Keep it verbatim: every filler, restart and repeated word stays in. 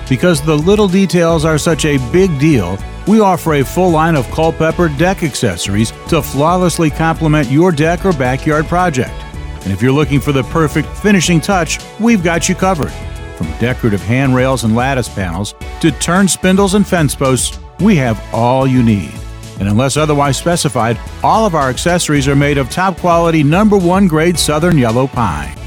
Because the little details are such a big deal, we offer a full line of Culpeper deck accessories to flawlessly complement your deck or backyard project. And if you're looking for the perfect finishing touch, we've got you covered. From decorative handrails and lattice panels to turn spindles and fence posts, we have all you need. And unless otherwise specified, all of our accessories are made of top quality number one grade Southern Yellow Pine.